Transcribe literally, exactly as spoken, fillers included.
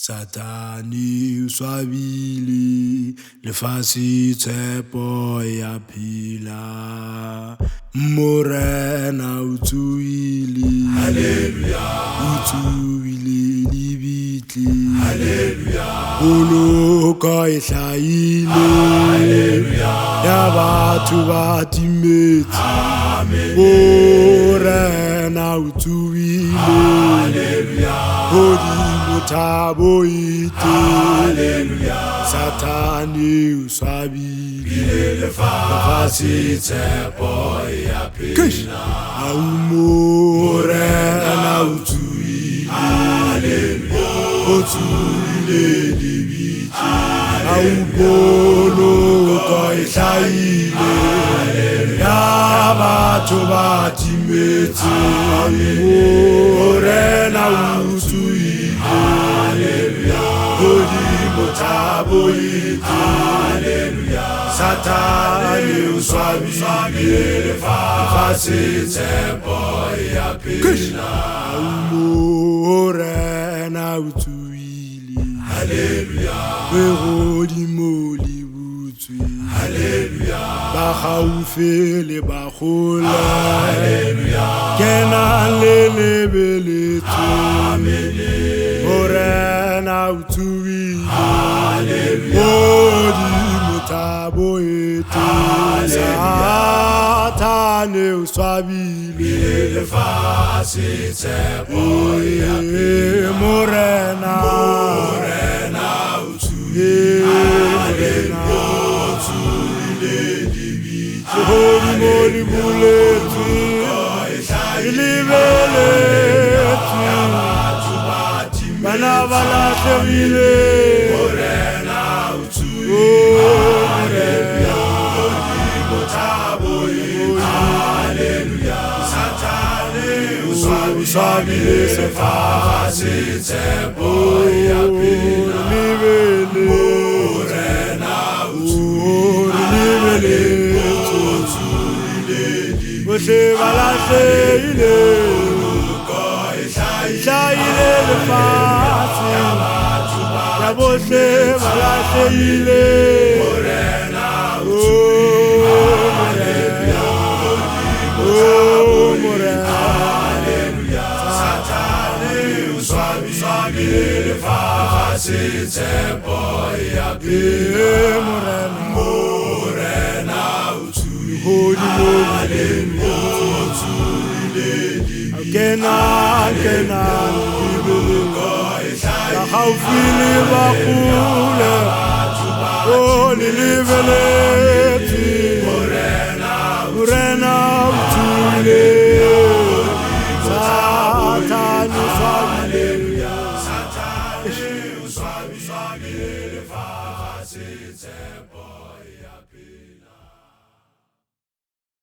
Satani o swabile lefatshe tshepo ya phela morena o tsuile haleluya o tsuile libitli haleluya boloka e hlaile haleluya ya batho ba timetse amen morena o tsuile haleluya Thabo ite haleluya Satani o swabile lefatshe tshepo ya phela au morena o tsuile haleluya o tsuile libitli au boloka e hlaile ya batho ba timetse morena o tsuile haleluya godimo thabo ite haleluya Satani o swabile lefatshe tshepo ya phela morena o tsuile haleluya godimo libutswe haleluya ba gaufe le ba gola haleluya kena le lebeletswe amen morena o tsuile haleluya godimo thabo ite Satani o swabile lefatshe tshepo ya phela morena morena o tsuile haleluya o tsuile libitli godimo libuletswe libeletswe bana balahlegile morena o tsuile haleluya godimo thabo ite haleluya Satani o swabile lefatshe tshepo ya phela morena o tsuile bohle balahlehile hlaile lefatshe ya bohle balahlehile morena o tsuile morena haleluya Satani o swabile lefatshe tshepo ya phela morena o tsuile haleluya kena kena la haufile ba kula o liveleti morena morena utule Satani haleluya Satani uswabile lefatshe tshepo